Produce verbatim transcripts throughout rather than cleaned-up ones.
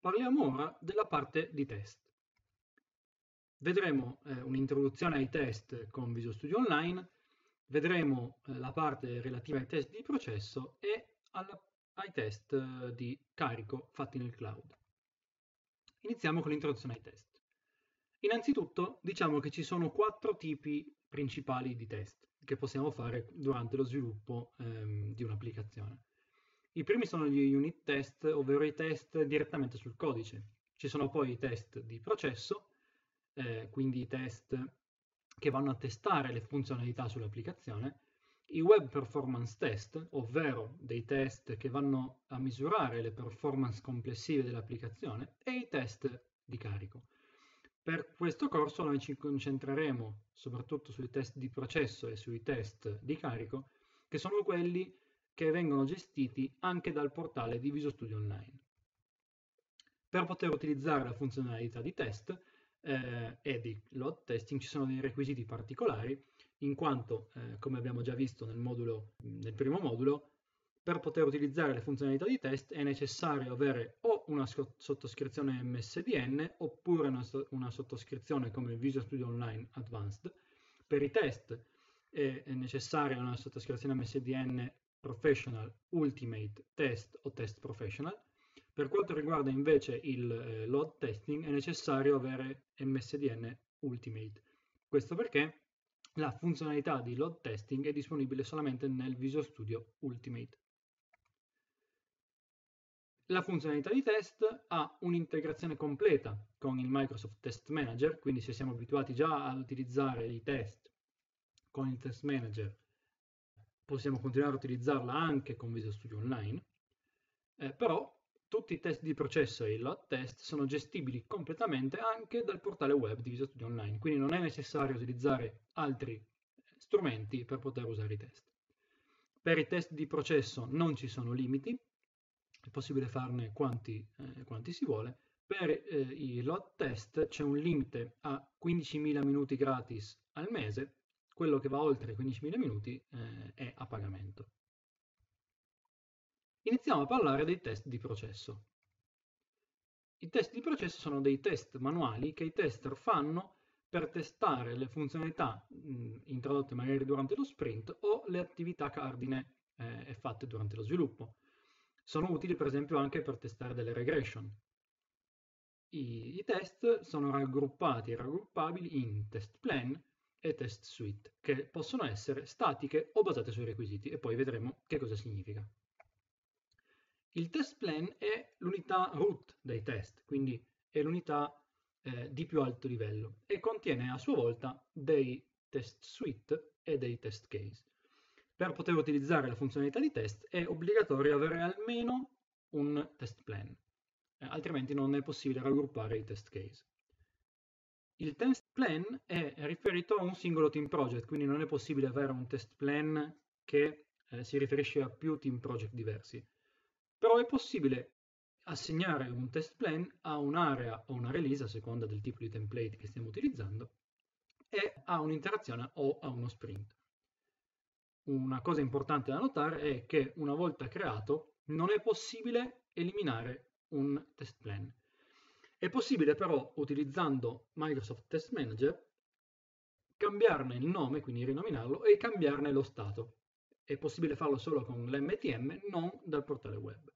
Parliamo ora della parte di test. Vedremo eh, un'introduzione ai test con Visual Studio Online, vedremo eh, la parte relativa ai test di processo e alla, ai test eh, di carico fatti nel cloud. Iniziamo con l'introduzione ai test. Innanzitutto diciamo che ci sono quattro tipi principali di test che possiamo fare durante lo sviluppo ehm, di un'applicazione. I primi sono gli unit test, ovvero i test direttamente sul codice. Ci sono poi i test di processo, eh, quindi i test che vanno a testare le funzionalità sull'applicazione, i web performance test, ovvero dei test che vanno a misurare le performance complessive dell'applicazione, e i test di carico. Per questo corso noi ci concentreremo soprattutto sui test di processo e sui test di carico, che sono quelli che vengono gestiti anche dal portale di Visual Studio Online. Per poter utilizzare la funzionalità di test eh, e di load testing ci sono dei requisiti particolari, in quanto, eh, come abbiamo già visto nel, modulo, nel primo modulo, per poter utilizzare le funzionalità di test è necessario avere o una sottoscrizione M S D N oppure una, una sottoscrizione come Visual Studio Online Advanced. Per i test è necessaria una sottoscrizione M S D N Professional, Ultimate, Test o Test Professional. Per quanto riguarda invece il eh, load testing è necessario avere M S D N Ultimate. Questo perché la funzionalità di load testing è disponibile solamente nel Visual Studio Ultimate. La funzionalità di test ha un'integrazione completa con il Microsoft Test Manager, quindi se siamo abituati già ad utilizzare i test con il Test Manager, possiamo continuare a utilizzarla anche con Visual Studio Online, eh, però tutti i test di processo e i load test sono gestibili completamente anche dal portale web di Visual Studio Online, quindi non è necessario utilizzare altri strumenti per poter usare i test. Per i test di processo non ci sono limiti, è possibile farne quanti, eh, quanti si vuole. Per eh, i load test c'è un limite a quindicimila minuti gratis al mese, quello che va oltre i quindicimila minuti eh, è a pagamento. Iniziamo a parlare dei test di processo. I test di processo sono dei test manuali che i tester fanno per testare le funzionalità mh, introdotte magari durante lo sprint o le attività cardine eh, fatte durante lo sviluppo. Sono utili per esempio anche per testare delle regression. I, i test sono raggruppati e raggruppabili in test plan e test suite, che possono essere statiche o basate sui requisiti, e poi vedremo che cosa significa. Il test plan è l'unità root dei test, quindi è l'unità eh, di più alto livello e contiene a sua volta dei test suite e dei test case. Per poter utilizzare la funzionalità di test è obbligatorio avere almeno un test plan, eh, altrimenti non è possibile raggruppare i test case. Il test plan è riferito a un singolo team project, quindi non è possibile avere un test plan che eh, si riferisce a più team project diversi. Però è possibile assegnare un test plan a un'area o una release, a seconda del tipo di template che stiamo utilizzando, e a un'interazione o a uno sprint. Una cosa importante da notare è che una volta creato non è possibile eliminare un test plan. È possibile però, utilizzando Microsoft Test Manager, cambiarne il nome, quindi rinominarlo, e cambiarne lo stato. È possibile farlo solo con l'M T M, non dal portale web.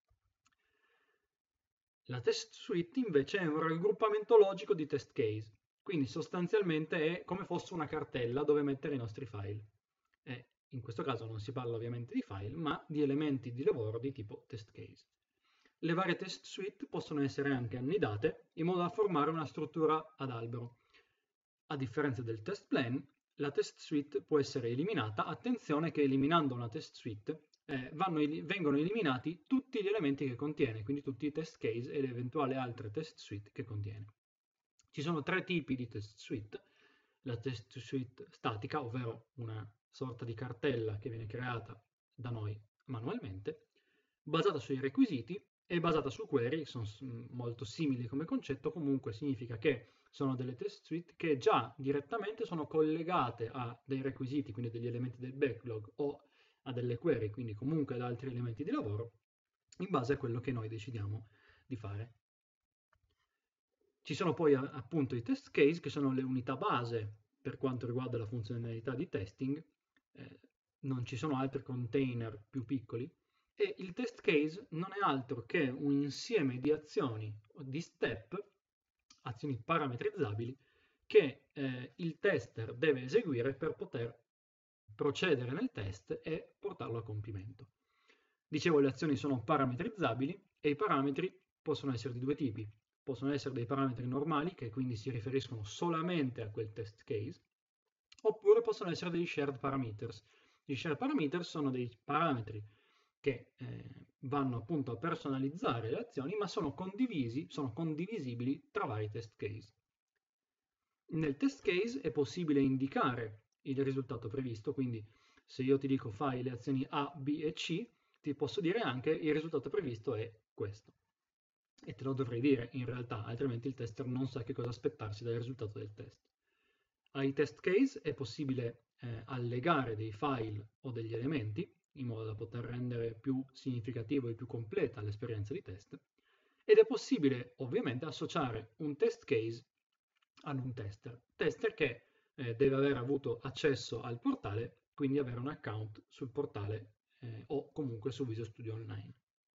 La test suite invece è un raggruppamento logico di test case, quindi sostanzialmente è come fosse una cartella dove mettere i nostri file. E in questo caso non si parla ovviamente di file, ma di elementi di lavoro di tipo test case. Le varie test suite possono essere anche annidate in modo da formare una struttura ad albero. A differenza del test plan, la test suite può essere eliminata. Attenzione che eliminando una test suite eh, vanno, vengono eliminati tutti gli elementi che contiene, quindi tutti i test case e le eventuali altre test suite che contiene. Ci sono tre tipi di test suite. La test suite statica, ovvero una sorta di cartella che viene creata da noi manualmente, basata sui requisiti e basata su query, sono molto simili come concetto, comunque significa che sono delle test suite che già direttamente sono collegate a dei requisiti, quindi degli elementi del backlog, o a delle query, quindi comunque ad altri elementi di lavoro, in base a quello che noi decidiamo di fare. Ci sono poi appunto i test case, che sono le unità base per quanto riguarda la funzionalità di testing, eh, non ci sono altri container più piccoli, e il test case non è altro che un insieme di azioni, di step, azioni parametrizzabili, che eh, il tester deve eseguire per poter procedere nel test e portarlo a compimento. Dicevo, le azioni sono parametrizzabili e i parametri possono essere di due tipi. Possono essere dei parametri normali, che quindi si riferiscono solamente a quel test case, oppure possono essere dei shared parameters. Gli shared parameters sono dei parametri che eh, vanno appunto a personalizzare le azioni, ma sono condivisi, sono condivisibili tra vari test case. Nel test case è possibile indicare il risultato previsto, quindi se io ti dico fai le azioni A, B e C, ti posso dire anche il risultato previsto è questo. E te lo dovrei dire in realtà, altrimenti il tester non sa che cosa aspettarsi dal risultato del test. Ai test case è possibile eh, allegare dei file o degli elementi, in modo da poter rendere più significativo e più completa l'esperienza di test, ed è possibile ovviamente associare un test case ad un tester, tester che eh, deve aver avuto accesso al portale, quindi avere un account sul portale eh, o comunque su Visual Studio Online.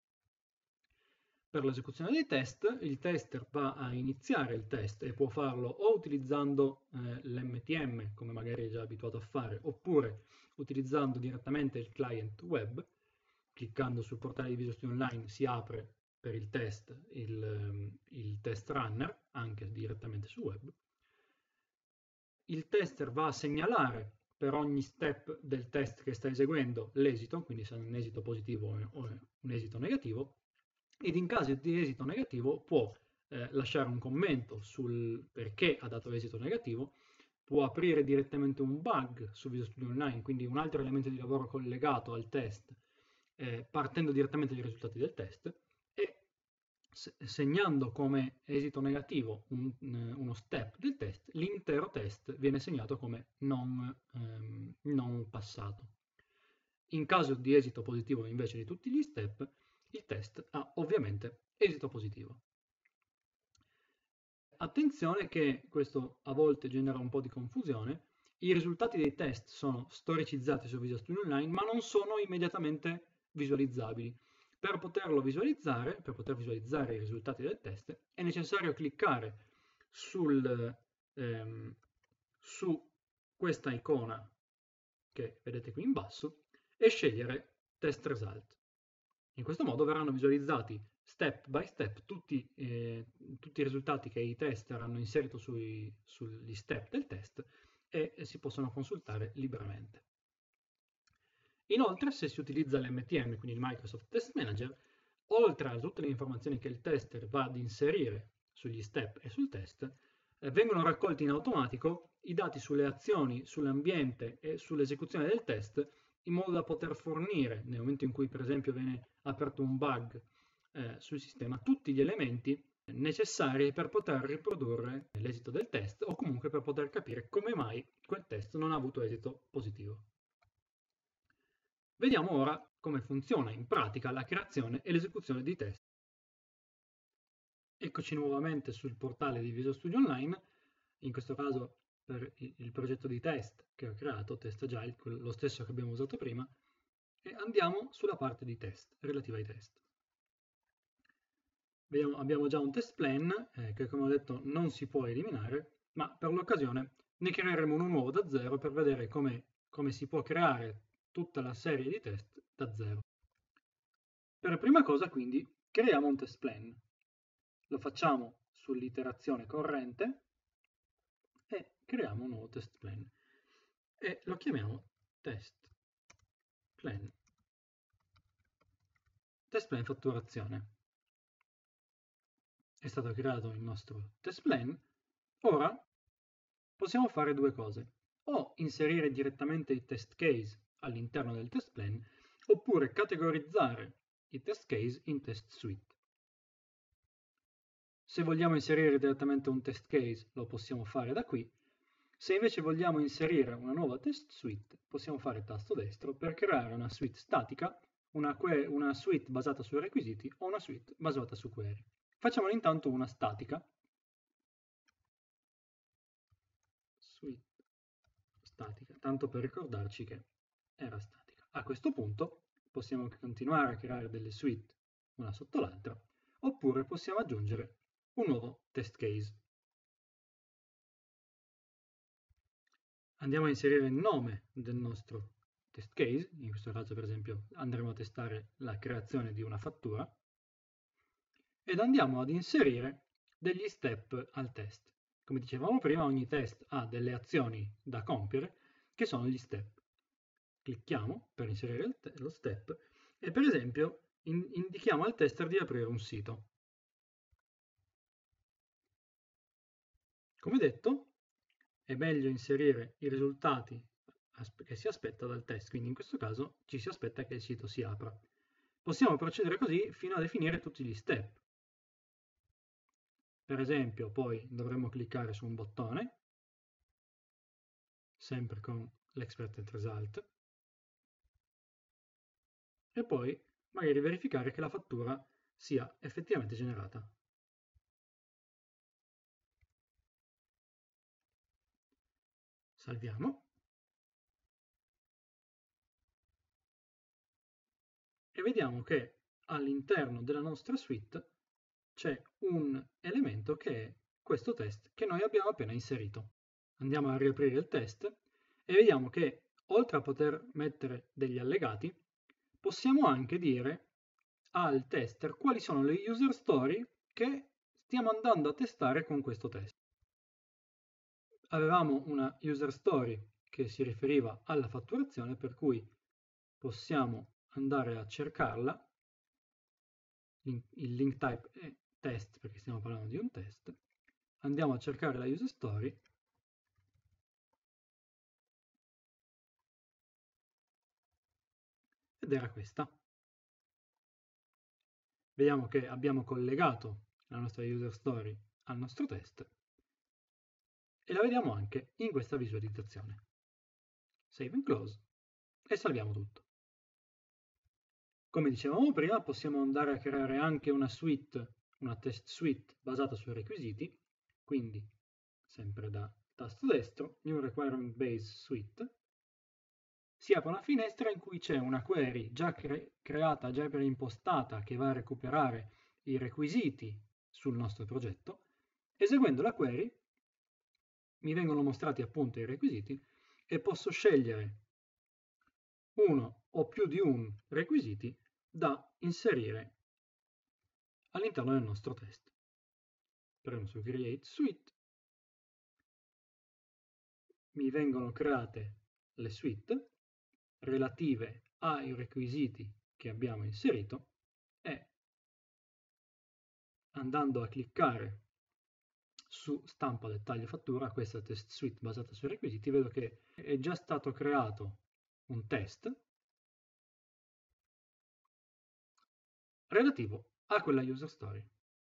Per l'esecuzione dei test, il tester va a iniziare il test e può farlo o utilizzando eh, l'M T M, come magari è già abituato a fare, oppure utilizzando direttamente il client web. Cliccando sul portale di Visual Studio Online si apre per il test il, il test runner, anche direttamente sul web. Il tester va a segnalare per ogni step del test che sta eseguendo l'esito, quindi se è un esito positivo o un esito negativo, ed in caso di esito negativo può eh, lasciare un commento sul perché ha dato esito negativo, può aprire direttamente un bug su Visual Studio Online, quindi un altro elemento di lavoro collegato al test, eh, partendo direttamente dai risultati del test, e segnando come esito negativo un, uno step del test, l'intero test viene segnato come non, ehm, non passato. In caso di esito positivo invece di tutti gli step, il test ha ovviamente esito positivo. Attenzione che questo a volte genera un po' di confusione. I risultati dei test sono storicizzati su Visual Studio Online, ma non sono immediatamente visualizzabili. Per poterlo visualizzare, per poter visualizzare i risultati del test, è necessario cliccare sul, ehm, su questa icona che vedete qui in basso e scegliere Test Result. In questo modo verranno visualizzati step by step tutti, eh, tutti i risultati che i tester hanno inserito sui, sugli step del test e, e si possono consultare liberamente. Inoltre, se si utilizza l'M T M, quindi il Microsoft Test Manager, oltre a tutte le informazioni che il tester va ad inserire sugli step e sul test, eh, vengono raccolti in automatico i dati sulle azioni, sull'ambiente e sull'esecuzione del test, in modo da poter fornire, nel momento in cui per esempio viene aperto un bug eh, sul sistema, tutti gli elementi necessari per poter riprodurre l'esito del test o comunque per poter capire come mai quel test non ha avuto esito positivo. Vediamo ora come funziona in pratica la creazione e l'esecuzione di test. Eccoci nuovamente sul portale di Visual Studio Online, in questo caso per il progetto di test che ho creato, Test Agile, lo stesso che abbiamo usato prima, e andiamo sulla parte di test, relativa ai test. Vediamo, abbiamo già un test plan eh, che, come ho detto, non si può eliminare, ma per l'occasione ne creeremo uno nuovo da zero per vedere come, come si può creare tutta la serie di test da zero. Per prima cosa, quindi, creiamo un test plan. Lo facciamo sull'iterazione corrente e creiamo un nuovo test plan e lo chiamiamo test plan. Test plan fatturazione. È stato creato il nostro test plan. Ora possiamo fare due cose: o inserire direttamente i test case all'interno del test plan, oppure categorizzare i test case in test suite. Se vogliamo inserire direttamente un test case, lo possiamo fare da qui. Se invece vogliamo inserire una nuova test suite, possiamo fare tasto destro per creare una suite statica, una, una suite basata sui requisiti o una suite basata su query. Facciamone intanto una statica. statica, tanto per ricordarci che era statica. A questo punto possiamo continuare a creare delle suite una sotto l'altra, oppure possiamo aggiungere un nuovo test case. Andiamo a inserire il nome del nostro test case, in questo caso per esempio andremo a testare la creazione di una fattura, ed andiamo ad inserire degli step al test. Come dicevamo prima, ogni test ha delle azioni da compiere che sono gli step. Clicchiamo per inserire lo step e per esempio in indichiamo al tester di aprire un sito. Come detto, è meglio inserire i risultati che si aspetta dal test, quindi in questo caso ci si aspetta che il sito si apra. Possiamo procedere così fino a definire tutti gli step. Per esempio, poi dovremo cliccare su un bottone, sempre con l'expected result, e poi magari verificare che la fattura sia effettivamente generata. Salviamo. E vediamo che all'interno della nostra suite c'è un elemento che è questo test che noi abbiamo appena inserito. Andiamo a riaprire il test e vediamo che oltre a poter mettere degli allegati, possiamo anche dire al tester quali sono le user story che stiamo andando a testare con questo test. Avevamo una user story che si riferiva alla fatturazione, per cui possiamo andare a cercarla. Il link type è test perché stiamo parlando di un test. Andiamo a cercare la user story ed era questa. Vediamo che abbiamo collegato la nostra user story al nostro test e la vediamo anche in questa visualizzazione. Save and close e salviamo tutto. Come dicevamo prima, possiamo andare a creare anche una suite, una test suite basata sui requisiti, quindi sempre da tasto destro, New Requirement Base Suite, si apre una finestra in cui c'è una query già cre creata, già preimpostata, che va a recuperare i requisiti sul nostro progetto. Eseguendo la query mi vengono mostrati appunto i requisiti e posso scegliere uno o più di un requisiti da inserire all'interno del nostro test. Premo su Create Suite, mi vengono create le suite relative ai requisiti che abbiamo inserito e andando a cliccare su stampa dettaglio fattura, questa test suite basata sui requisiti, vedo che è già stato creato un test relativo a quella user story.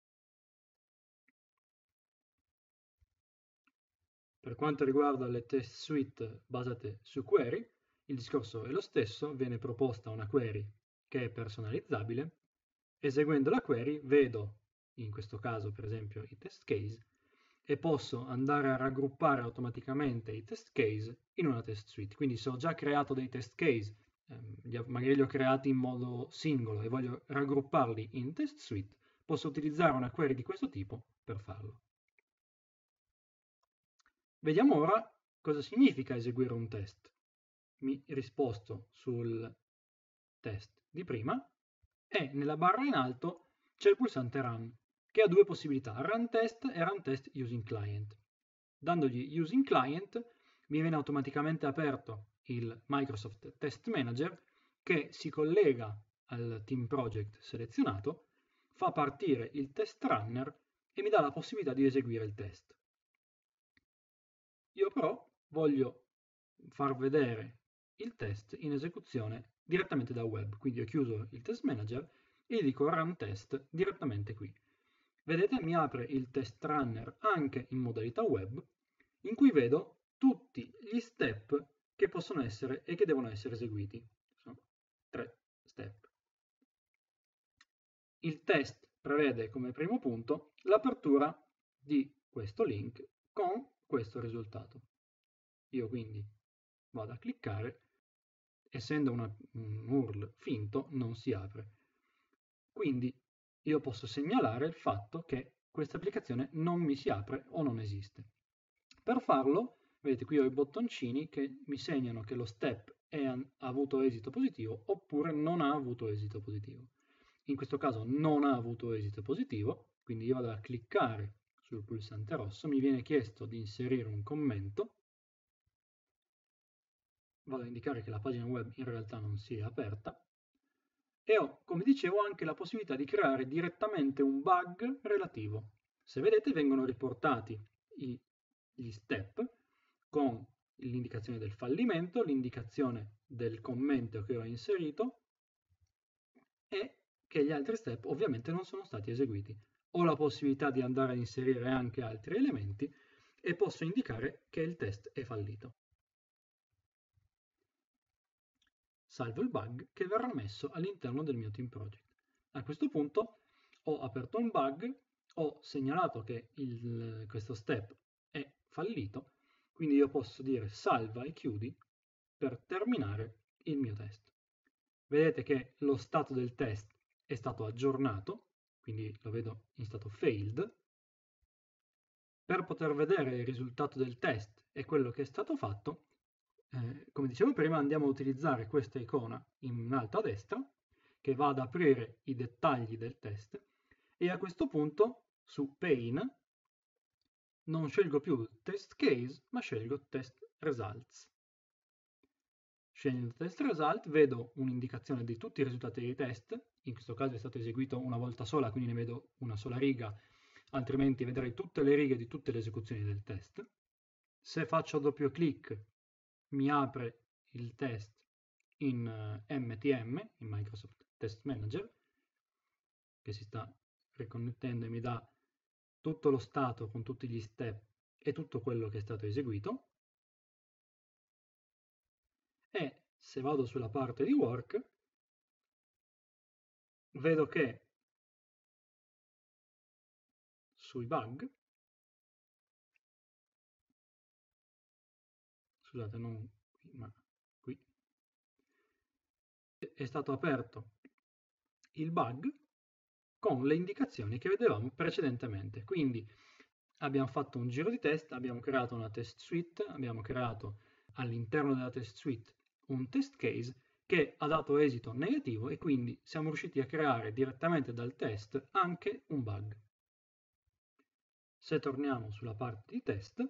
Per quanto riguarda le test suite basate su query, il discorso è lo stesso, viene proposta una query che è personalizzabile. Eseguendo la query vedo, in questo caso per esempio, i test case e posso andare a raggruppare automaticamente i test case in una test suite. Quindi se ho già creato dei test case, ehm, magari li ho creati in modo singolo e voglio raggrupparli in test suite, posso utilizzare una query di questo tipo per farlo. Vediamo ora cosa significa eseguire un test. Mi risposto sul test di prima e nella barra in alto c'è il pulsante Run, che ha due possibilità, Run Test e Run Test Using Client. Dandogli Using Client mi viene automaticamente aperto il Microsoft Test Manager che si collega al team project selezionato, fa partire il test runner e mi dà la possibilità di eseguire il test. Io però voglio far vedere il test in esecuzione direttamente da web, quindi ho chiuso il test manager e gli dico run test direttamente qui. Vedete, mi apre il test runner anche in modalità web, in cui vedo tutti gli step che possono essere e che devono essere eseguiti. Sono tre step. Il test prevede come primo punto l'apertura di questo link con questo risultato. Io quindi vado a cliccare, essendo una, un U R L finto, non si apre. Quindi io posso segnalare il fatto che questa applicazione non mi si apre o non esiste. Per farlo, vedete qui ho i bottoncini che mi segnano che lo step è, ha avuto esito positivo oppure non ha avuto esito positivo. In questo caso non ha avuto esito positivo, quindi io vado a cliccare sul pulsante rosso, mi viene chiesto di inserire un commento, vado a indicare che la pagina web in realtà non si è aperta, e ho, come dicevo, anche la possibilità di creare direttamente un bug relativo. Se vedete vengono riportati i, gli step con l'indicazione del fallimento, l'indicazione del commento che ho inserito e che gli altri step ovviamente non sono stati eseguiti. Ho la possibilità di andare a inserire anche altri elementi e posso indicare che il test è fallito. Salvo il bug che verrà messo all'interno del mio team project. A questo punto ho aperto un bug, ho segnalato che il, questo step è fallito, quindi io posso dire salva e chiudi per terminare il mio test. Vedete che lo stato del test è stato aggiornato, quindi lo vedo in stato failed. Per poter vedere il risultato del test e quello che è stato fatto, eh, come dicevo prima, andiamo a utilizzare questa icona in alto a destra che va ad aprire i dettagli del test e a questo punto su Pane non scelgo più test case ma scelgo test results. Scegliendo test result vedo un'indicazione di tutti i risultati dei test, in questo caso è stato eseguito una volta sola quindi ne vedo una sola riga, altrimenti vedrei tutte le righe di tutte le esecuzioni del test. Se faccio doppio clic mi apre il test in M T M, in Microsoft Test Manager, che si sta riconnettendo e mi dà tutto lo stato con tutti gli step e tutto quello che è stato eseguito. E se vado sulla parte di work, vedo che sui bug, scusate, non qui, ma qui, è stato aperto il bug con le indicazioni che vedevamo precedentemente. Quindi abbiamo fatto un giro di test, abbiamo creato una test suite, abbiamo creato all'interno della test suite un test case che ha dato esito negativo e quindi siamo riusciti a creare direttamente dal test anche un bug. Se torniamo sulla parte di test,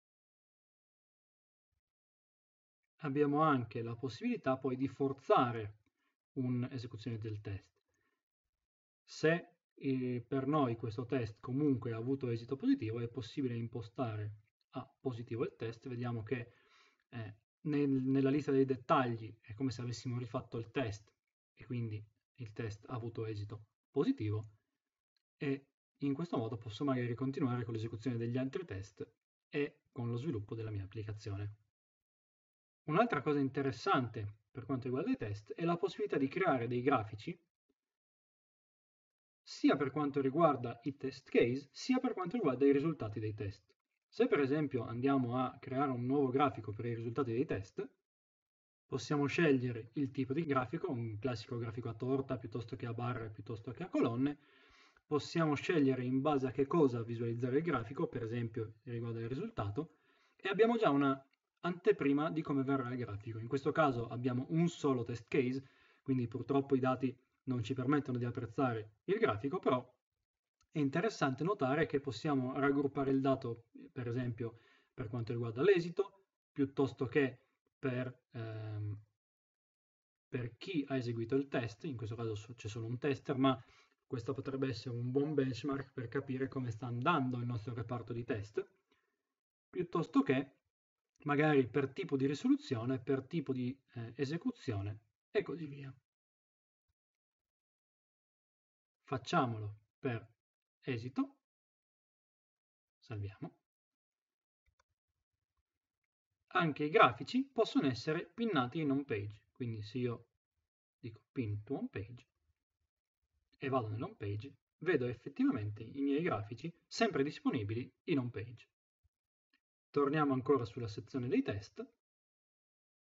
abbiamo anche la possibilità poi di forzare un'esecuzione del test. Se eh, per noi questo test comunque ha avuto esito positivo, è possibile impostare a positivo il test. Vediamo che eh, nel, nella lista dei dettagli è come se avessimo rifatto il test e quindi il test ha avuto esito positivo e in questo modo posso magari continuare con l'esecuzione degli altri test e con lo sviluppo della mia applicazione. Un'altra cosa interessante per quanto riguarda i test è la possibilità di creare dei grafici sia per quanto riguarda i test case, sia per quanto riguarda i risultati dei test. Se per esempio andiamo a creare un nuovo grafico per i risultati dei test, possiamo scegliere il tipo di grafico, un classico grafico a torta piuttosto che a barre, piuttosto che a colonne. Possiamo scegliere in base a che cosa visualizzare il grafico, per esempio riguardo il risultato, e abbiamo già una anteprima di come verrà il grafico. In questo caso abbiamo un solo test case, quindi purtroppo i dati non ci permettono di apprezzare il grafico, però è interessante notare che possiamo raggruppare il dato, per esempio, per quanto riguarda l'esito, piuttosto che per, ehm, per chi ha eseguito il test. In questo caso c'è solo un tester, ma questo potrebbe essere un buon benchmark per capire come sta andando il nostro reparto di test, piuttosto che magari per tipo di risoluzione, per tipo di eh, esecuzione e così via. Facciamolo per esito, salviamo. Anche i grafici possono essere pinnati in home page, quindi se io dico pin to home page e vado nell'home page, vedo effettivamente i miei grafici sempre disponibili in home page. Torniamo ancora sulla sezione dei test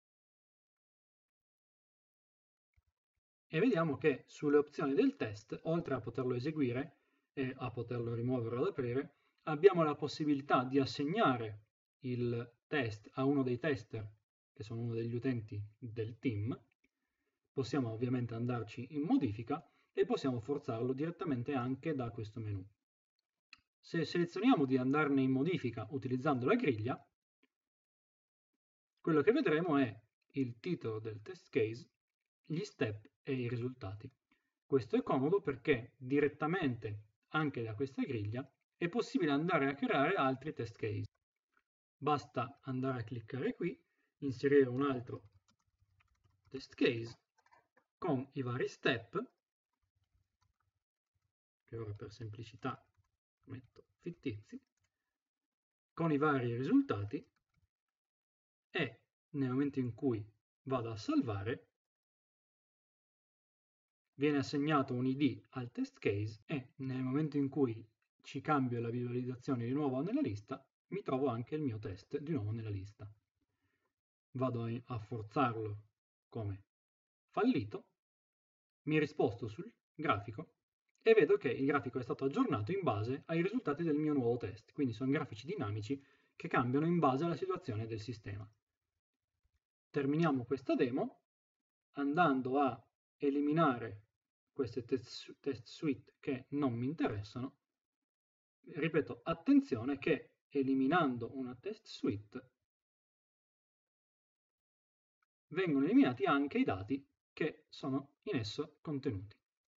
e vediamo che sulle opzioni del test, oltre a poterlo eseguire e a poterlo rimuovere o ad aprire, abbiamo la possibilità di assegnare il test a uno dei tester, che sono uno degli utenti del team. Possiamo ovviamente andarci in modifica e possiamo forzarlo direttamente anche da questo menu. Se selezioniamo di andarne in modifica utilizzando la griglia, quello che vedremo è il titolo del test case, gli step e i risultati. Questo è comodo perché direttamente anche da questa griglia è possibile andare a creare altri test case. Basta andare a cliccare qui, inserire un altro test case con i vari step, che ora per semplicità metto fittizi, con i vari risultati, e nel momento in cui vado a salvare viene assegnato un I D al test case e nel momento in cui ci cambio la visualizzazione di nuovo nella lista mi trovo anche il mio test di nuovo nella lista. Vado a forzarlo come fallito, mi risposto sul grafico e vedo che il grafico è stato aggiornato in base ai risultati del mio nuovo test, quindi sono grafici dinamici che cambiano in base alla situazione del sistema. Terminiamo questa demo andando a eliminare queste test, test suite che non mi interessano. Ripeto, attenzione che eliminando una test suite vengono eliminati anche i dati che sono in esso contenuti.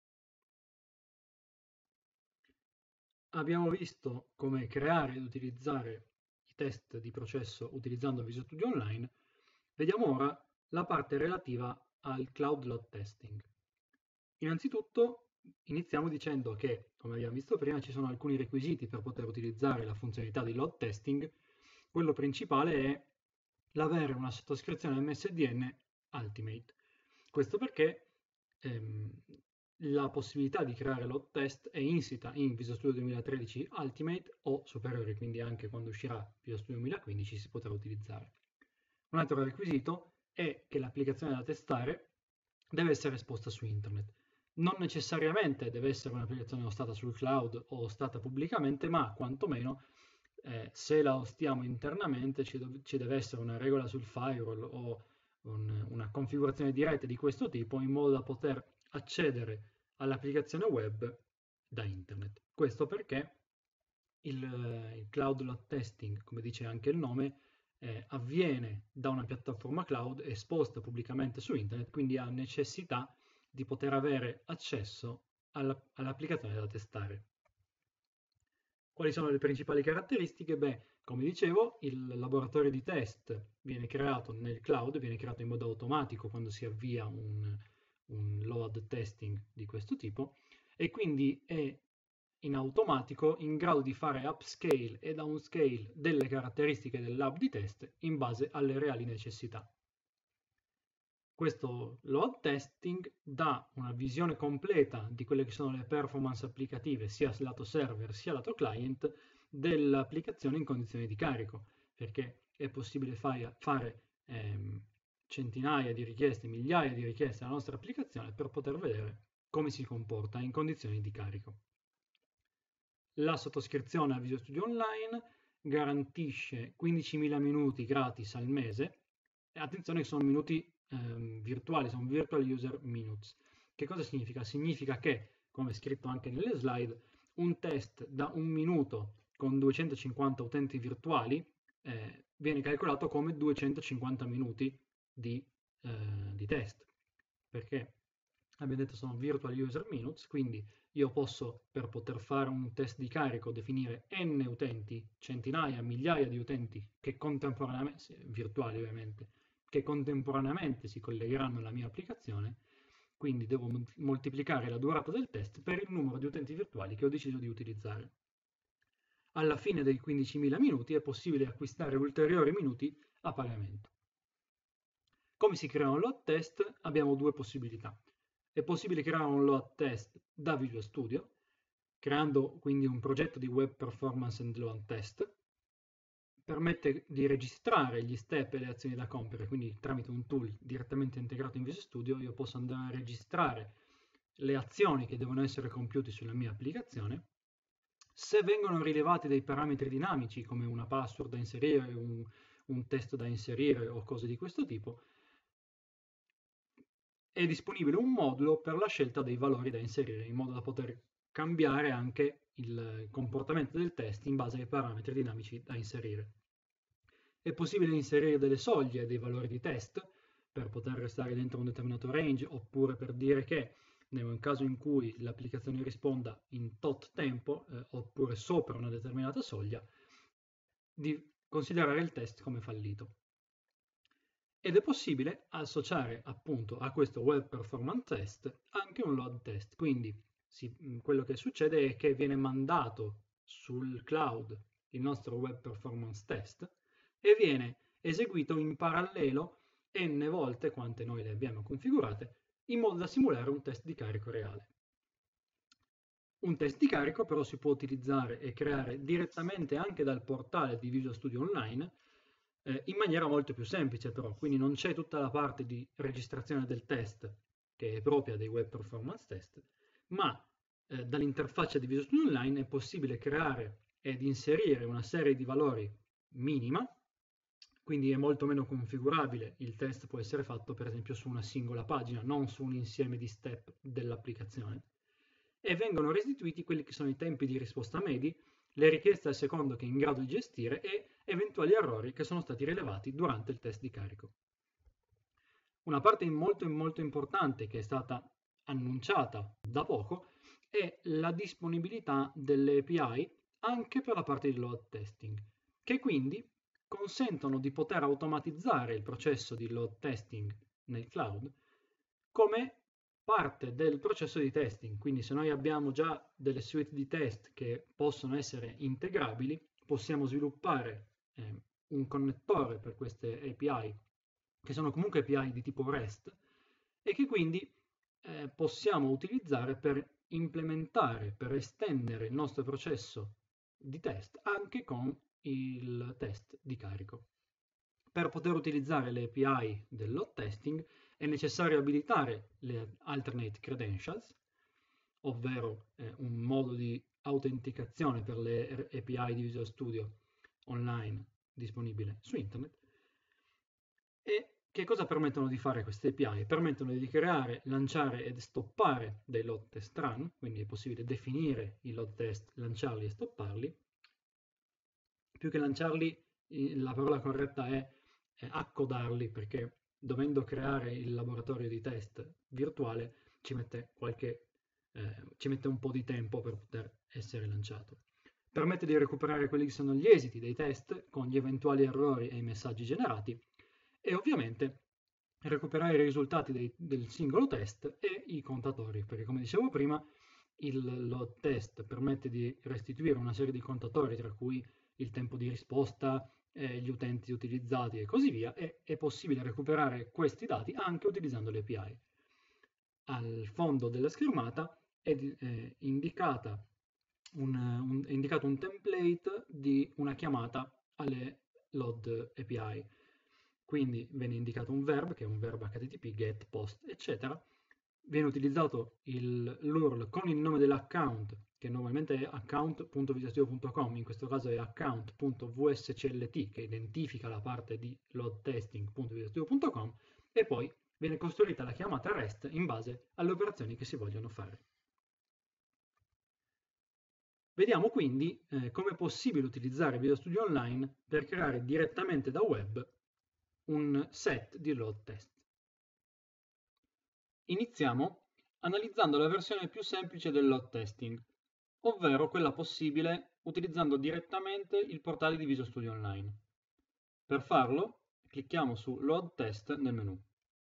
Abbiamo visto come creare ed utilizzare i test di processo utilizzando Visual Studio Online. Vediamo ora la parte relativa al cloud load testing. Innanzitutto iniziamo dicendo che, come abbiamo visto prima, ci sono alcuni requisiti per poter utilizzare la funzionalità di load testing. Quello principale è l'avere una sottoscrizione M S D N Ultimate. Questo perché ehm, la possibilità di creare load test è insita in Visual Studio duemilatredici Ultimate o superiore, quindi anche quando uscirà Visual Studio duemilaquindici si potrà utilizzare. Un altro requisito è che l'applicazione da testare deve essere esposta su internet. Non necessariamente deve essere un'applicazione ostata sul cloud o ostata pubblicamente, ma quantomeno eh, se la ostiamo internamente ci, do- ci deve essere una regola sul firewall o un- una configurazione di rete di questo tipo in modo da poter accedere all'applicazione web da internet. Questo perché il, il cloud load testing, come dice anche il nome, eh, avviene da una piattaforma cloud esposta pubblicamente su internet, quindi ha necessità di poter avere accesso alla, all'applicazione da testare. Quali sono le principali caratteristiche? Beh, come dicevo, il laboratorio di test viene creato nel cloud, viene creato in modo automatico quando si avvia un, un load testing di questo tipo e quindi è in automatico in grado di fare upscale e downscale delle caratteristiche del lab di test in base alle reali necessità. Questo load testing dà una visione completa di quelle che sono le performance applicative sia lato server sia lato client dell'applicazione in condizioni di carico, perché è possibile fare, fare ehm, centinaia di richieste, migliaia di richieste alla nostra applicazione per poter vedere come si comporta in condizioni di carico. La sottoscrizione a Visual Studio Online garantisce quindicimila minuti gratis al mese e attenzione che sono minuti ehm, virtuali, sono virtual user minutes. Che cosa significa? Significa che, come è scritto anche nelle slide, un test da un minuto con duecentocinquanta utenti virtuali eh, viene calcolato come duecentocinquanta minuti di, eh, di test, perché abbiamo detto sono virtual user minutes, quindi io posso, per poter fare un test di carico, definire n utenti, centinaia, migliaia di utenti che contemporaneamente, virtuali ovviamente, che contemporaneamente si collegheranno alla mia applicazione, quindi devo moltiplicare la durata del test per il numero di utenti virtuali che ho deciso di utilizzare. Alla fine dei quindicimila minuti è possibile acquistare ulteriori minuti a pagamento. Come si crea un load test? Abbiamo due possibilità. È possibile creare un load test da Visual Studio, creando quindi un progetto di Web Performance and Load Test, permette di registrare gli step e le azioni da compiere, quindi tramite un tool direttamente integrato in Visual Studio io posso andare a registrare le azioni che devono essere compiute sulla mia applicazione. Se vengono rilevati dei parametri dinamici come una password da inserire, un, un testo da inserire o cose di questo tipo, è disponibile un modulo per la scelta dei valori da inserire, in modo da poter cambiare anche il comportamento del test in base ai parametri dinamici da inserire. È possibile inserire delle soglie, dei valori di test, per poter restare dentro un determinato range, oppure per dire che nel caso in cui l'applicazione risponda in tot tempo, eh, oppure sopra una determinata soglia, di considerare il test come fallito. Ed è possibile associare appunto a questo web performance test anche un load test. Quindi si, quello che succede è che viene mandato sul cloud il nostro web performance test e viene eseguito in parallelo n volte quante noi le abbiamo configurate, in modo da simulare un test di carico reale. Un test di carico però si può utilizzare e creare direttamente anche dal portale di Visual Studio Online, eh, in maniera molto più semplice però, quindi non c'è tutta la parte di registrazione del test che è propria dei web performance test, ma eh, dall'interfaccia di Visual Studio Online è possibile creare ed inserire una serie di valori minima, quindi è molto meno configurabile. Il test può essere fatto per esempio su una singola pagina, non su un insieme di step dell'applicazione, e vengono restituiti quelli che sono i tempi di risposta medi, le richieste al secondo che è in grado di gestire e eventuali errori che sono stati rilevati durante il test di carico. Una parte molto molto importante che è stata annunciata da poco è la disponibilità delle A P I anche per la parte di load testing, che quindi consentono di poter automatizzare il processo di load testing nel cloud come parte del processo di testing. Quindi se noi abbiamo già delle suite di test che possono essere integrabili, possiamo sviluppare eh, un connettore per queste A P I, che sono comunque A P I di tipo REST, e che quindi eh, possiamo utilizzare per implementare, per estendere il nostro processo di test anche con il test di carico. Per poter utilizzare le A P I del load testing è necessario abilitare le alternate credentials, ovvero eh, un modo di autenticazione per le A P I di Visual Studio online disponibile su internet. E che cosa permettono di fare queste A P I? Permettono di creare, lanciare ed stoppare dei load test run, quindi è possibile definire i load test, lanciarli e stopparli. Più che lanciarli, la parola corretta è accodarli, perché dovendo creare il laboratorio di test virtuale ci mette, qualche, eh, ci mette un po' di tempo per poter essere lanciato. Permette di recuperare quelli che sono gli esiti dei test con gli eventuali errori e i messaggi generati e ovviamente recuperare i risultati dei, del singolo test e i contatori, perché come dicevo prima il load test permette di restituire una serie di contatori, tra cui il tempo di risposta, eh, gli utenti utilizzati e così via, e è possibile recuperare questi dati anche utilizzando le A P I. Al fondo della schermata è, eh, indicata un, un, è indicato un template di una chiamata alle load A P I. Quindi viene indicato un verb, che è un verbo H T T P, get, post, eccetera. Viene utilizzato l'U R L con il nome dell'account, che normalmente è account punto visual studio punto com, in questo caso è account punto v s c l t, che identifica la parte di load testing punto visual studio punto com, e poi viene costruita la chiamata REST in base alle operazioni che si vogliono fare. Vediamo quindi eh, come è possibile utilizzare Visual Studio Online per creare direttamente da web un set di load test. Iniziamo analizzando la versione più semplice del load testing, ovvero quella possibile utilizzando direttamente il portale di Visual Studio Online. Per farlo, clicchiamo su Load Test nel menu.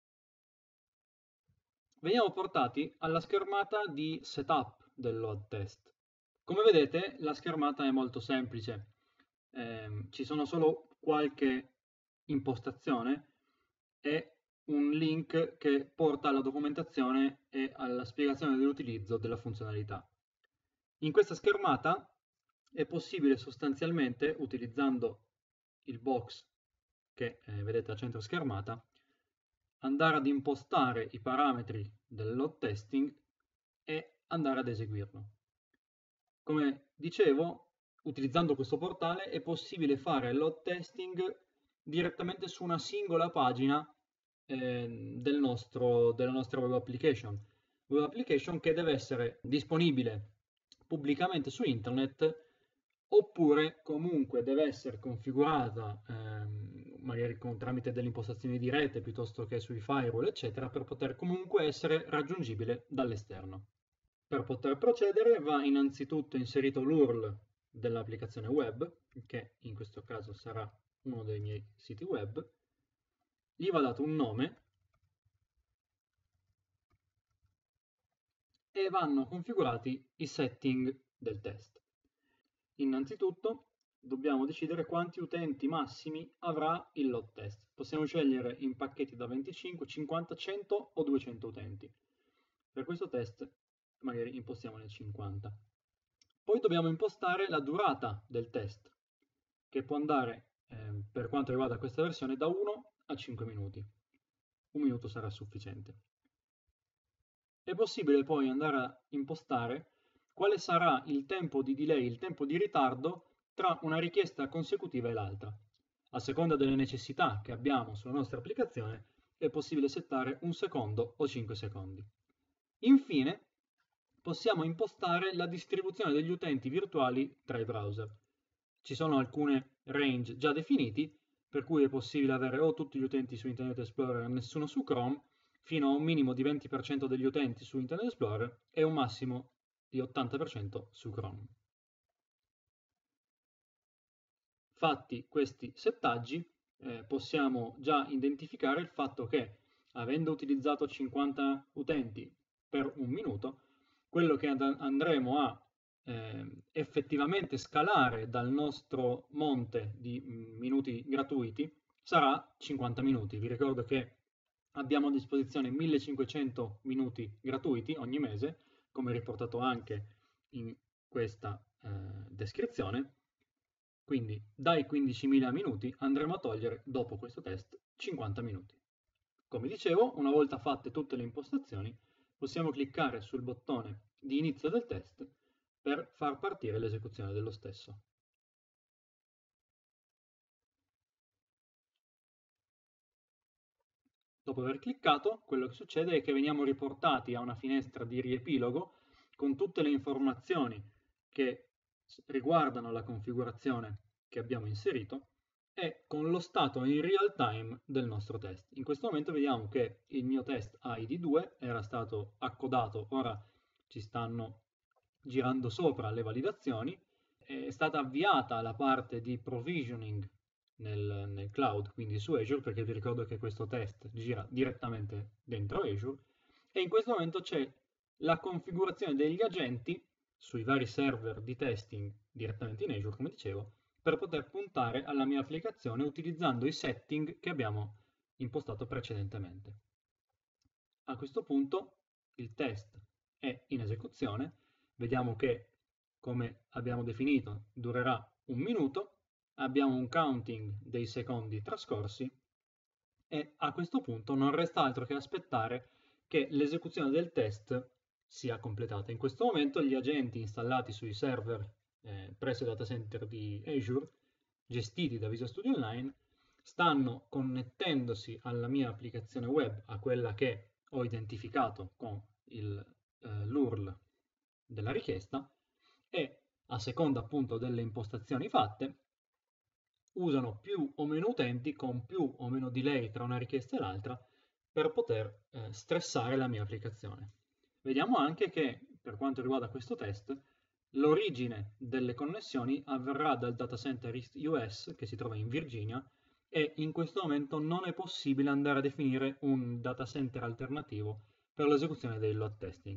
Veniamo portati alla schermata di setup del load test. Come vedete, la schermata è molto semplice. Eh, ci sono solo qualche impostazione e un link che porta alla documentazione e alla spiegazione dell'utilizzo della funzionalità. In questa schermata è possibile sostanzialmente, utilizzando il box che eh, vedete a centro schermata, andare ad impostare i parametri del load testing e andare ad eseguirlo. Come dicevo, utilizzando questo portale è possibile fare load testing direttamente su una singola pagina eh, del nostro, della nostra web application. Web application che deve essere disponibile pubblicamente su internet, oppure comunque deve essere configurata ehm, magari con, tramite delle impostazioni di rete piuttosto che sui firewall, eccetera, per poter comunque essere raggiungibile dall'esterno. Per poter procedere va innanzitutto inserito l'U R L dell'applicazione web, che in questo caso sarà uno dei miei siti web, gli va dato un nome e vanno configurati i setting del test. Innanzitutto dobbiamo decidere quanti utenti massimi avrà il load test. Possiamo scegliere in pacchetti da venticinque, cinquanta, cento o duecento utenti. Per questo test magari impostiamo nel cinquanta. Poi dobbiamo impostare la durata del test, che può andare, eh, per quanto riguarda questa versione, da uno a cinque minuti. Un minuto sarà sufficiente. È possibile poi andare a impostare quale sarà il tempo di delay, il tempo di ritardo tra una richiesta consecutiva e l'altra. A seconda delle necessità che abbiamo sulla nostra applicazione è possibile settare un secondo o cinque secondi. Infine, possiamo impostare la distribuzione degli utenti virtuali tra i browser. Ci sono alcune range già definiti, per cui è possibile avere o tutti gli utenti su Internet Explorer e nessuno su Chrome, fino a un minimo di venti per cento degli utenti su Internet Explorer e un massimo di ottanta per cento su Chrome. Fatti questi settaggi, eh, possiamo già identificare il fatto che, avendo utilizzato cinquanta utenti per un minuto, quello che and- andremo a eh, effettivamente scalare dal nostro monte di minuti gratuiti sarà cinquanta minuti. Vi ricordo che abbiamo a disposizione millecinquecento minuti gratuiti ogni mese, come riportato anche in questa eh, descrizione. Quindi dai quindicimila minuti andremo a togliere, dopo questo test, cinquanta minuti. Come dicevo, una volta fatte tutte le impostazioni, possiamo cliccare sul bottone di inizio del test per far partire l'esecuzione dello stesso. Dopo aver cliccato, quello che succede è che veniamo riportati a una finestra di riepilogo con tutte le informazioni che riguardano la configurazione che abbiamo inserito e con lo stato in real time del nostro test. In questo momento vediamo che il mio test I D due era stato accodato, ora ci stanno girando sopra le validazioni, è stata avviata la parte di provisioning nel, nel cloud, quindi su Azure, perché vi ricordo che questo test gira direttamente dentro Azure, e in questo momento c'è la configurazione degli agenti sui vari server di testing direttamente in Azure, come dicevo, per poter puntare alla mia applicazione utilizzando i setting che abbiamo impostato precedentemente. A questo punto il test è in esecuzione, vediamo che, come abbiamo definito, durerà un minuto, abbiamo un counting dei secondi trascorsi e a questo punto non resta altro che aspettare che l'esecuzione del test sia completata. In questo momento gli agenti installati sui server eh, presso i data center di Azure, gestiti da Visual Studio Online, stanno connettendosi alla mia applicazione web, a quella che ho identificato con il, eh, l'U R L della richiesta, e a seconda appunto delle impostazioni fatte usano più o meno utenti con più o meno delay tra una richiesta e l'altra per poter eh, stressare la mia applicazione. Vediamo anche che, per quanto riguarda questo test, l'origine delle connessioni avverrà dal data center East U S, che si trova in Virginia, e in questo momento non è possibile andare a definire un data center alternativo per l'esecuzione del load testing.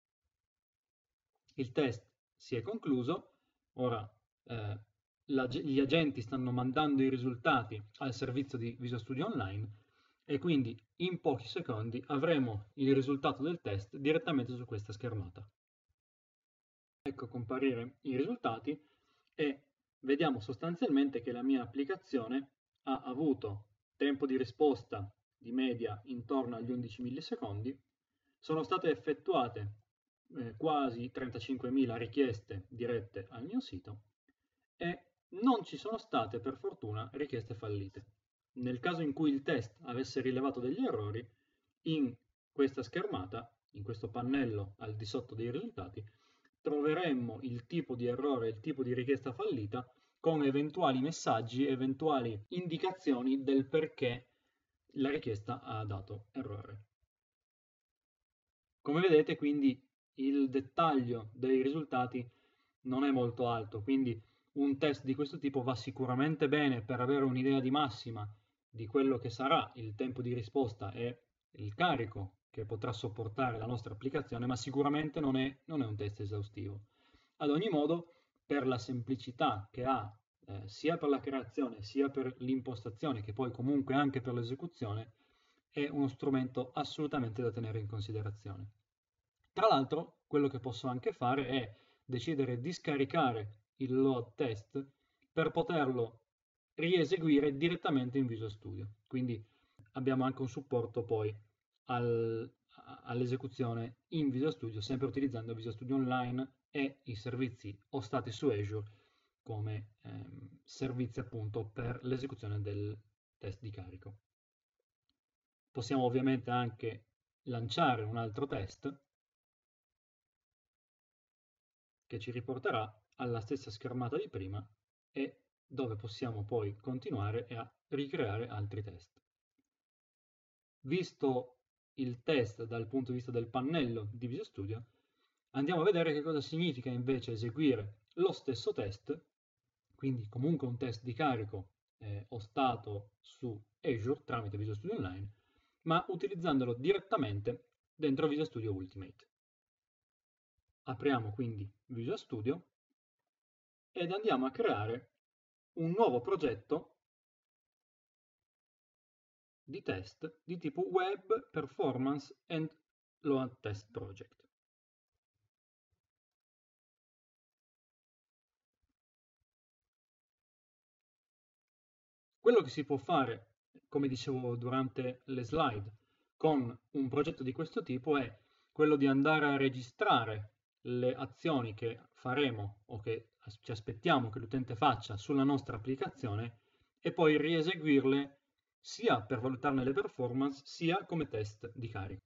Il test si è concluso, ora eh, gli agenti stanno mandando i risultati al servizio di Visual Studio Online e quindi in pochi secondi avremo il risultato del test direttamente su questa schermata. Ecco comparire i risultati e vediamo sostanzialmente che la mia applicazione ha avuto tempo di risposta di media intorno agli undici millisecondi, sono state effettuate eh, quasi trentacinquemila richieste dirette al mio sito e non ci sono state per fortuna richieste fallite. Nel caso in cui il test avesse rilevato degli errori, in questa schermata, in questo pannello al di sotto dei risultati, troveremmo il tipo di errore, il tipo di richiesta fallita con eventuali messaggi, eventuali indicazioni del perché la richiesta ha dato errore. Come vedete, quindi, il dettaglio dei risultati non è molto alto, quindi un test di questo tipo va sicuramente bene per avere un'idea di massima di quello che sarà il tempo di risposta e il carico che potrà sopportare la nostra applicazione, ma sicuramente non è, non è un test esaustivo. Ad ogni modo, per la semplicità che ha, eh, sia per la creazione sia per l'impostazione, che poi comunque anche per l'esecuzione, è uno strumento assolutamente da tenere in considerazione. Tra l'altro, quello che posso anche fare è decidere di scaricare il load test per poterlo rieseguire direttamente in Visual Studio. Quindi abbiamo anche un supporto poi al, all'esecuzione in Visual Studio, sempre utilizzando Visual Studio Online e i servizi ostati su Azure come ehm, servizi appunto per l'esecuzione del test di carico. Possiamo ovviamente anche lanciare un altro test che ci riporterà alla stessa schermata di prima e dove possiamo poi continuare a ricreare altri test. Visto il test dal punto di vista del pannello di Visual Studio, andiamo a vedere che cosa significa invece eseguire lo stesso test, quindi comunque un test di carico eh, ostato su Azure tramite Visual Studio Online, ma utilizzandolo direttamente dentro Visual Studio Ultimate. Apriamo quindi Visual Studio ed andiamo a creare un nuovo progetto di test di tipo Web Performance and Load Test Project. Quello che si può fare, come dicevo durante le slide, con un progetto di questo tipo è quello di andare a registrare le azioni che faremo o che ci aspettiamo che l'utente faccia sulla nostra applicazione e poi rieseguirle sia per valutarne le performance sia come test di carico.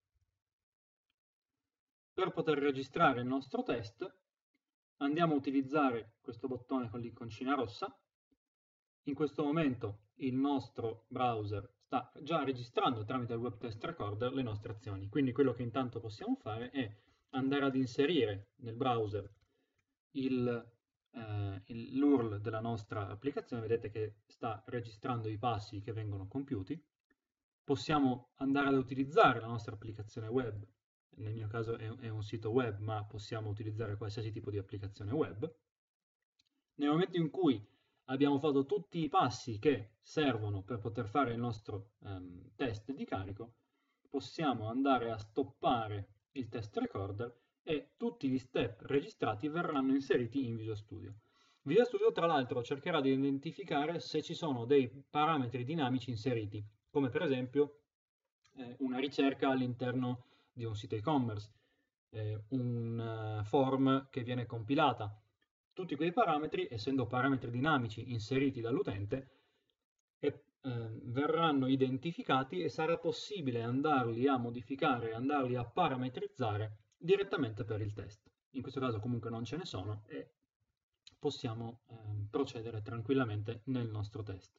Per poter registrare il nostro test andiamo a utilizzare questo bottone con l'iconcina rossa. In questo momento il nostro browser sta già registrando tramite il Web Test Recorder le nostre azioni, quindi quello che intanto possiamo fare è andare ad inserire nel browser il, eh, l'U R L della nostra applicazione. Vedete che sta registrando i passi che vengono compiuti. Possiamo andare ad utilizzare la nostra applicazione web, nel mio caso è, è un sito web, ma possiamo utilizzare qualsiasi tipo di applicazione web. Nel momento in cui abbiamo fatto tutti i passi che servono per poter fare il nostro um, test di carico, possiamo andare a stoppare il test recorder e tutti gli step registrati verranno inseriti in Visual Studio. Visual Studio tra l'altro cercherà di identificare se ci sono dei parametri dinamici inseriti, come per esempio eh, una ricerca all'interno di un sito e-commerce, eh, un uh, form che viene compilata. Tutti quei parametri, essendo parametri dinamici inseriti dall'utente, eh, verranno identificati e sarà possibile andarli a modificare, andarli a parametrizzare direttamente per il test. In questo caso comunque non ce ne sono e possiamo eh, procedere tranquillamente nel nostro test.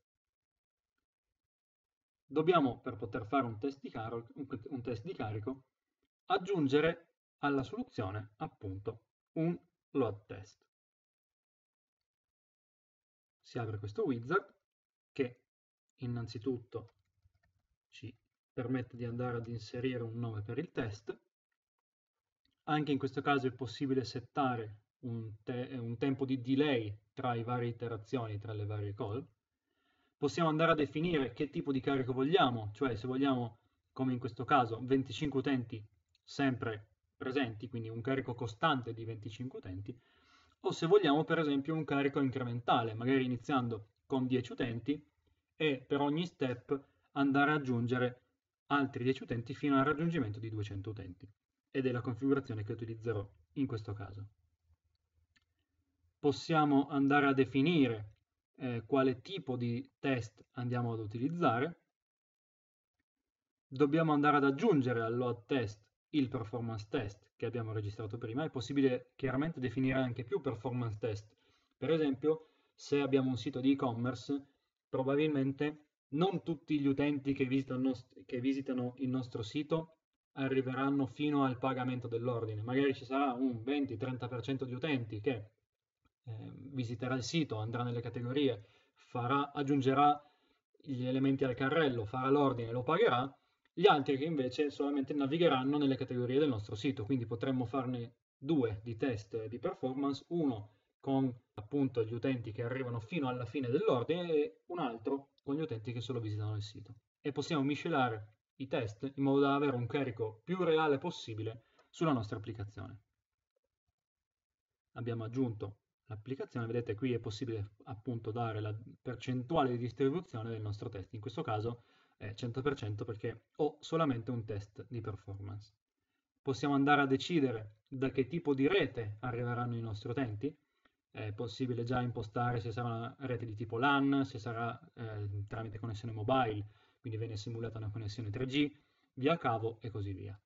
Dobbiamo, per poter fare un test di carico, un test di carico aggiungere alla soluzione appunto un load test. Si apre questo wizard che innanzitutto ci permette di andare ad inserire un nome per il test. Anche in questo caso è possibile settare un, te un tempo di delay tra le varie iterazioni, tra le varie call. Possiamo andare a definire che tipo di carico vogliamo, cioè se vogliamo, come in questo caso, venticinque utenti sempre presenti, quindi un carico costante di venticinque utenti, o se vogliamo per esempio un carico incrementale, magari iniziando con dieci utenti e per ogni step andare ad aggiungere altri dieci utenti fino al raggiungimento di duecento utenti, ed è la configurazione che utilizzerò in questo caso. Possiamo andare a definire eh, quale tipo di test andiamo ad utilizzare. Dobbiamo andare ad aggiungere al load test il performance test che abbiamo registrato prima. È possibile chiaramente definire anche più performance test. Per esempio, se abbiamo un sito di e-commerce, probabilmente non tutti gli utenti che visitano, che visitano il nostro sito arriveranno fino al pagamento dell'ordine. Magari ci sarà un venti-trenta per cento di utenti che eh, visiterà il sito, andrà nelle categorie, farà, aggiungerà gli elementi al carrello, farà l'ordine, lo pagherà, gli altri che invece solamente navigheranno nelle categorie del nostro sito, quindi potremmo farne due di test di performance, uno con appunto gli utenti che arrivano fino alla fine dell'ordine e un altro con gli utenti che solo visitano il sito. E possiamo miscelare i test in modo da avere un carico più reale possibile sulla nostra applicazione. Abbiamo aggiunto l'applicazione, vedete qui è possibile appunto dare la percentuale di distribuzione del nostro test, in questo caso è cento per cento perché ho solamente un test di performance. Possiamo andare a decidere da che tipo di rete arriveranno i nostri utenti, è possibile già impostare se sarà una rete di tipo LAN, se sarà eh, tramite connessione mobile, quindi viene simulata una connessione tre G, via cavo e così via.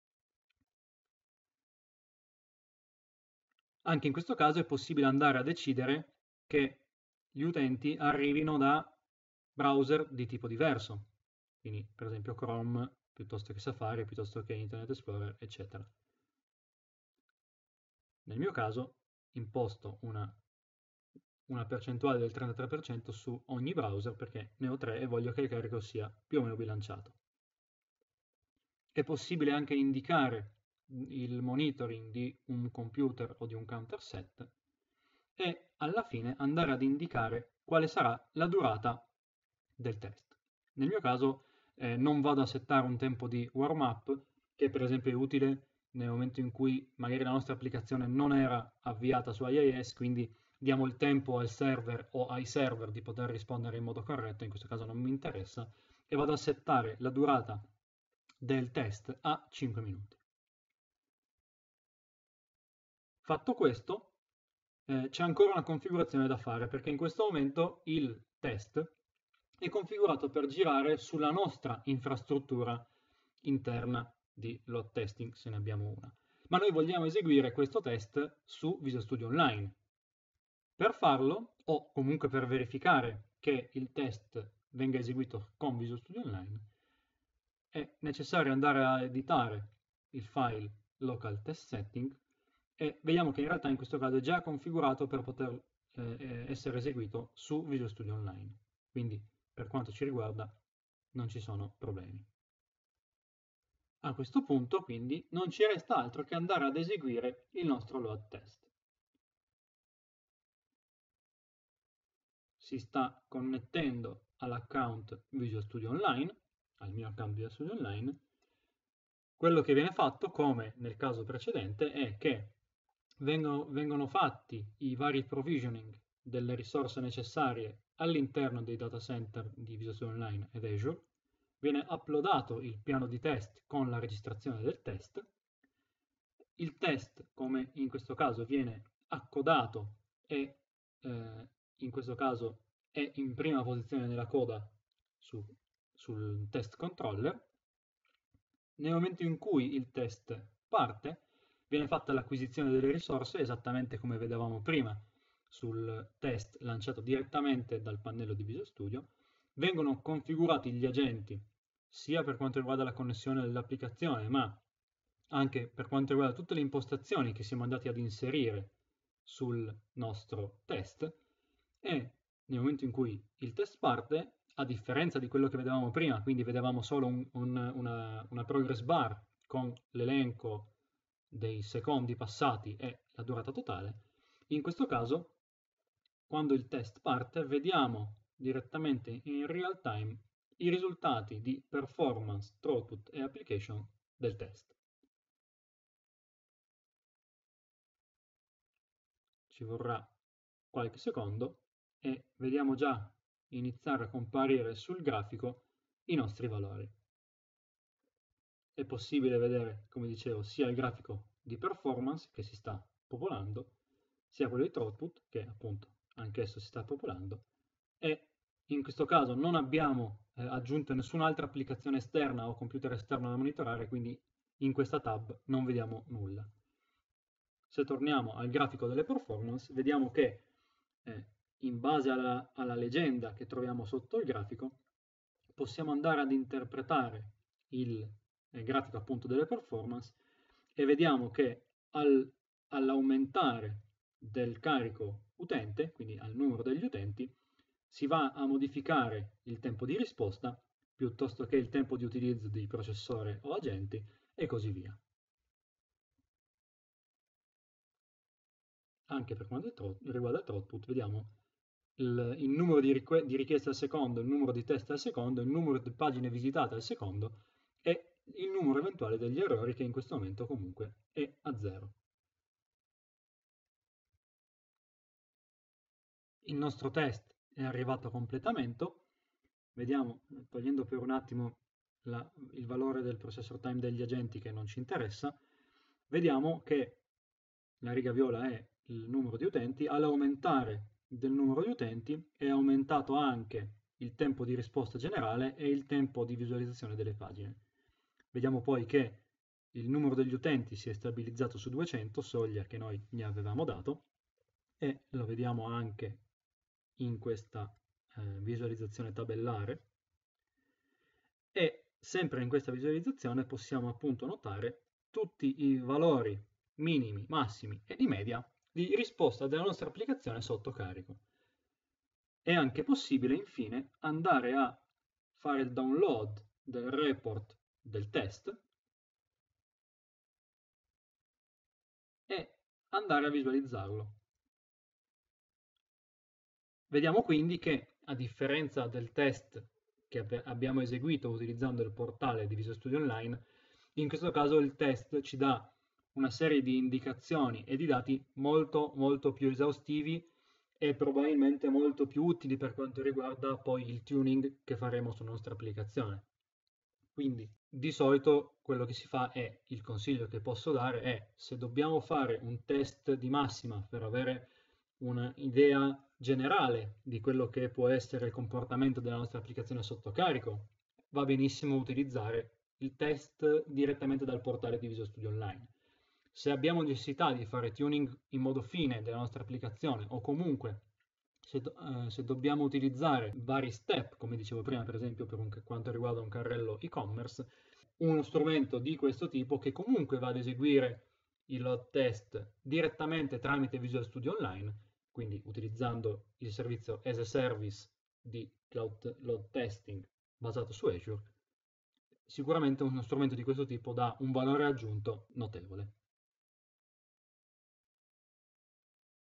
Anche in questo caso è possibile andare a decidere che gli utenti arrivino da browser di tipo diverso, quindi per esempio Chrome piuttosto che Safari, piuttosto che Internet Explorer, eccetera. Nel mio caso imposto una, una percentuale del trentatré per cento su ogni browser perché ne ho tre e voglio che il carico sia più o meno bilanciato. È possibile anche indicare il monitoring di un computer o di un counter set e alla fine andare ad indicare quale sarà la durata del test. Nel mio caso eh, non vado a settare un tempo di warm up che per esempio è utile nel momento in cui magari la nostra applicazione non era avviata su I I S, quindi diamo il tempo al server o ai server di poter rispondere in modo corretto, in questo caso non mi interessa, e vado a settare la durata del test a cinque minuti. Fatto questo, eh, c'è ancora una configurazione da fare perché in questo momento il test è configurato per girare sulla nostra infrastruttura interna di load testing, se ne abbiamo una. Ma noi vogliamo eseguire questo test su Visual Studio Online. Per farlo, o comunque per verificare che il test venga eseguito con Visual Studio Online, è necessario andare a editare il file local test setting e vediamo che in realtà in questo caso è già configurato per poter eh, essere eseguito su Visual Studio Online. Quindi per quanto ci riguarda non ci sono problemi. A questo punto quindi non ci resta altro che andare ad eseguire il nostro load test. Si sta connettendo all'account Visual Studio Online, al mio account Visual Studio Online. Quello che viene fatto, come nel caso precedente, è che vengono, vengono fatti i vari provisioning delle risorse necessarie all'interno dei data center di Visual Studio Online ed Azure, viene uploadato il piano di test con la registrazione del test, il test, come in questo caso, viene accodato e eh, in questo caso è in prima posizione nella coda su, sul test controller. Nel momento in cui il test parte, viene fatta l'acquisizione delle risorse esattamente come vedevamo prima sul test lanciato direttamente dal pannello di Visual Studio, vengono configurati gli agenti sia per quanto riguarda la connessione dell'applicazione, ma anche per quanto riguarda tutte le impostazioni che siamo andati ad inserire sul nostro test, e nel momento in cui il test parte, a differenza di quello che vedevamo prima, quindi vedevamo solo un, un, una, una progress bar con l'elenco dei secondi passati e la durata totale, in questo caso quando il test parte vediamo direttamente in real time i risultati di performance, throughput e application del test. ci vorrà qualche secondo e vediamo già iniziare a comparire sul grafico i nostri valori. È possibile vedere, come dicevo, sia il grafico di performance che si sta popolando, sia quello di throughput che appunto anch'esso si sta popolando, e in questo caso non abbiamo eh, aggiunto nessun'altra applicazione esterna o computer esterno da monitorare, quindi in questa tab non vediamo nulla. Se torniamo al grafico delle performance, vediamo che eh, in base alla, alla legenda che troviamo sotto il grafico, possiamo andare ad interpretare il eh, grafico appunto delle performance e vediamo che al, all'aumentare del carico utente, quindi al numero degli utenti, si va a modificare il tempo di risposta piuttosto che il tempo di utilizzo di processore o agenti e così via. Anche per quanto riguarda il throughput, vediamo il, il numero di, di richieste al secondo, il numero di test al secondo, il numero di pagine visitate al secondo e il numero eventuale degli errori, che in questo momento comunque è a zero. Il nostro test è arrivato a completamento. Vediamo, togliendo per un attimo la, il valore del processor time degli agenti che non ci interessa, vediamo che la riga viola è il numero di utenti. All'aumentare del numero di utenti è aumentato anche il tempo di risposta generale e il tempo di visualizzazione delle pagine. Vediamo poi che il numero degli utenti si è stabilizzato su duecento, soglia che noi gli avevamo dato, e lo vediamo anche in questa eh, visualizzazione tabellare. E sempre in questa visualizzazione possiamo appunto notare tutti i valori minimi, massimi e di media di risposta della nostra applicazione sotto carico. È anche possibile infine andare a fare il download del report del test e andare a visualizzarlo. Vediamo quindi che, a differenza del test che abbiamo eseguito utilizzando il portale di Visual Studio Online, in questo caso il test ci dà una serie di indicazioni e di dati molto molto più esaustivi e probabilmente molto più utili per quanto riguarda poi il tuning che faremo sulla nostra applicazione. Quindi di solito quello che si fa è, il consiglio che posso dare è, se dobbiamo fare un test di massima per avere un'idea generale di quello che può essere il comportamento della nostra applicazione sotto carico, va benissimo utilizzare il test direttamente dal portale di Visual Studio Online. Se abbiamo necessità di fare tuning in modo fine della nostra applicazione o comunque se, eh, se dobbiamo utilizzare vari step, come dicevo prima per esempio per un, quanto riguarda un carrello e-commerce, uno strumento di questo tipo che comunque va ad eseguire il load test direttamente tramite Visual Studio Online, quindi utilizzando il servizio as a service di cloud load testing basato su Azure, sicuramente uno strumento di questo tipo dà un valore aggiunto notevole.